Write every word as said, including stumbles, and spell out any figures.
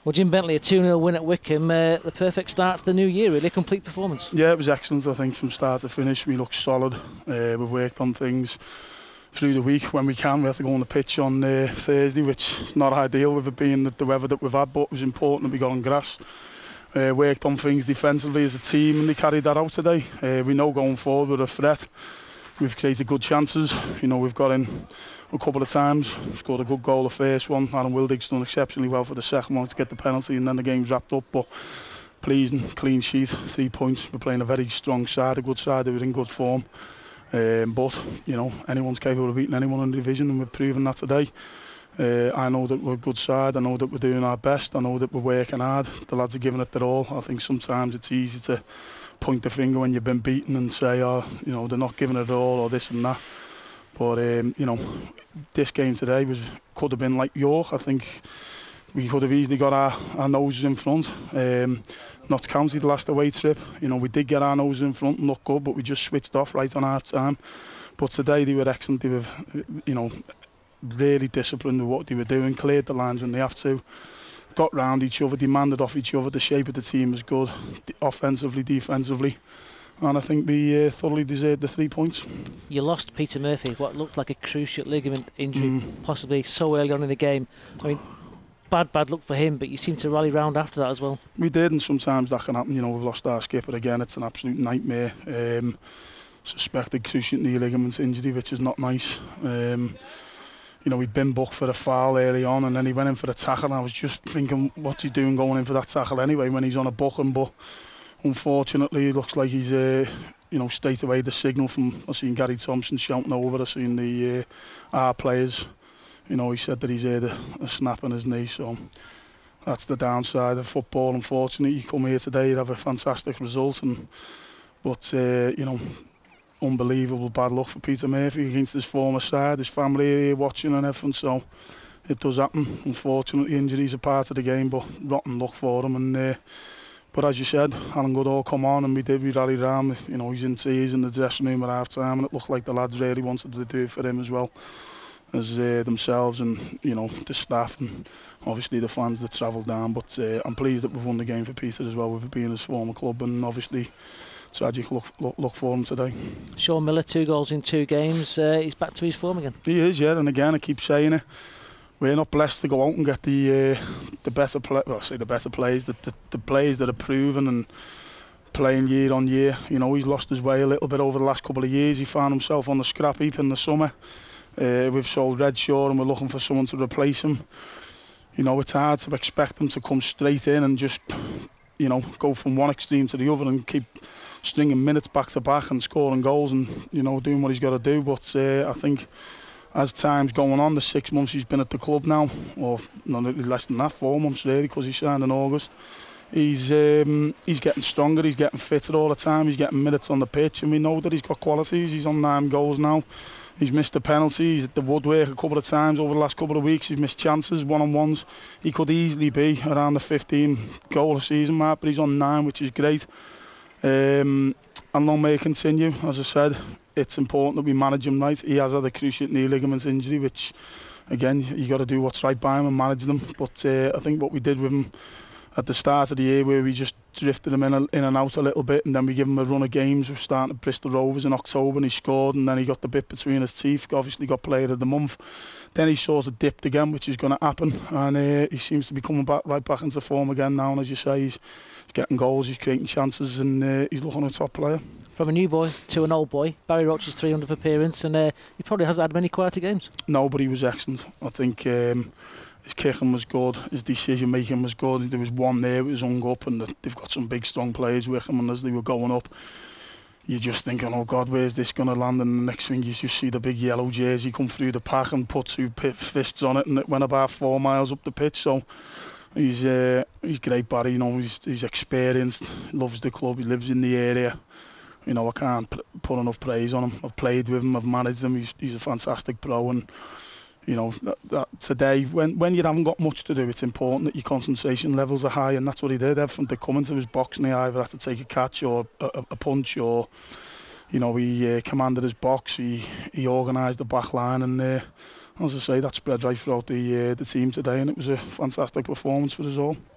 Well, Jim Bentley, a two nil win at Wycombe, uh, the perfect start to the new year, really, a complete performance. Yeah, it was excellent, I think, from start to finish. We looked solid. Uh, we've worked on things through the week when we can. We have to go on the pitch on uh, Thursday, which is not ideal with it being the weather that we've had, but it was important that we got on grass. Uh, worked on things defensively as a team, and they carried that out today. Uh, we know going forward we're a threat. We've created good chances. You know, we've got in a couple of times, scored a good goal the first one. Aaron Wildig's done exceptionally well for the second one to get the penalty, and then the game's wrapped up. But pleasing, clean sheet, three points. We're playing a very strong side, a good side. We're in good form. Um, but you know, anyone's capable of beating anyone in the division, and we've proven that today. Uh, I know that we're a good side. I know that we're doing our best. I know that we're working hard. The lads are giving it their all. I think sometimes it's easy to point the finger when you've been beaten and say, oh, you know, they're not giving it all or this and that. But um, you know, this game today was could have been like York. I think we could have easily got our, our noses in front. Um, Notts County, the last away trip, you know, we did get our noses in front and look good, but we just switched off right on half time. But today they were excellent. They were, you know, really disciplined with what they were doing, cleared the lines when they have to, got round each other, demanded off each other. The shape of the team was good, offensively, defensively, and I think we uh, thoroughly deserved the three points. You lost Peter Murphy, what looked like a cruciate ligament injury, Mm. possibly so early on in the game. I mean, bad, bad luck for him, but you seem to rally round after that as well. We did, and sometimes that can happen. You know, we've lost our skipper again. It's an absolute nightmare. Um, suspected cruciate knee ligament injury, which is not nice. Um, you know, we'd been booked for a foul early on, and then he went in for a tackle, and I was just thinking, what's he doing going in for that tackle anyway when he's on a booking? But unfortunately, it looks like he's, uh, you know, straight away the signal from, I've seen Gary Thompson shouting over, I've seen the uh, our players, you know, he said that he's heard a, a snap in his knee, so that's the downside of football. Unfortunately, you come here today, you have a fantastic result, and but, uh, you know, unbelievable bad luck for Peter Murphy against his former side, his family here watching and everything, so it does happen. Unfortunately, injuries are part of the game, but rotten luck for him. And uh, but as you said, Alan Goodall come on, and we did, we rallied round. You know, he's in tears in the dressing room at half time, and it looked like the lads really wanted to do it for him as well as uh, themselves, and you know, the staff and obviously the fans that travelled down. But uh, I'm pleased that we've won the game for Peter as well, with it being his former club, and obviously tragic look, look, look for him today. Sean Miller, two goals in two games. Uh, he's back to his form again. He is, yeah, and again, I keep saying it. We're not blessed to go out and get the uh, the better play. Well, I say the better players, the, the the players that are proven and playing year on year. You know, he's lost his way a little bit over the last couple of years. He found himself on the scrap heap in the summer. Uh, we've sold Redshaw, and we're looking for someone to replace him. You know, it's hard to expect him to come straight in and just, you know, go from one extreme to the other and keep stringing minutes back to back and scoring goals and, you know, doing what he's got to do. But uh, I think as time's going on, the six months he's been at the club now, or no, less than that, four months really, because he signed in August, he's um, he's getting stronger, he's getting fitter all the time, he's getting minutes on the pitch, and we know that he's got qualities. He's on nine goals now. He's missed a penalty, he's at the woodwork a couple of times over the last couple of weeks. He's missed chances, one-on-ones. He could easily be around the fifteen goal a season mark, but he's on nine, which is great. Um, and long may it continue. As I said, it's important that we manage him right. He has had a cruciate knee ligament injury, which, again, you got to do what's right by him and manage them. But uh, I think what we did with him at the start of the year, where we just drifted him in, a, in and out a little bit, and then we give him a run of games. We're starting at Bristol Rovers in October, and he scored, and then he got the bit between his teeth. Obviously got player of the month. Then he sort of dipped again, which is going to happen, and uh, he seems to be coming back right back into form again now. And as you say, he's, he's getting goals, he's creating chances, and uh, he's looking a top player. From a new boy to an old boy, Barry Roach's three hundredth appearance, and uh, he probably hasn't had many quieter games. No, but he was excellent. I think um, his kicking was good, his decision making was good. There was one there that was hung up, and they've got some big strong players with him, and as they were going up, you're just thinking, oh God, where's this going to land? And the next thing you just see the big yellow jersey come through the pack and put two fists on it, and it went about four miles up the pitch. So he's uh, he's great, Barry. You know, he's, he's experienced, loves the club, he lives in the area. You know, I can't put enough praise on him. I've played with him, I've managed him. He's he's a fantastic pro, and you know, that, that today, when when you haven't got much to do, it's important that your concentration levels are high, and that's what he did. Everything to come into his box, and he either had to take a catch or a, a punch, or you know, he uh, commanded his box. He he organised the back line, and uh, as I say, that spread right throughout the uh, the team today, and it was a fantastic performance for us all.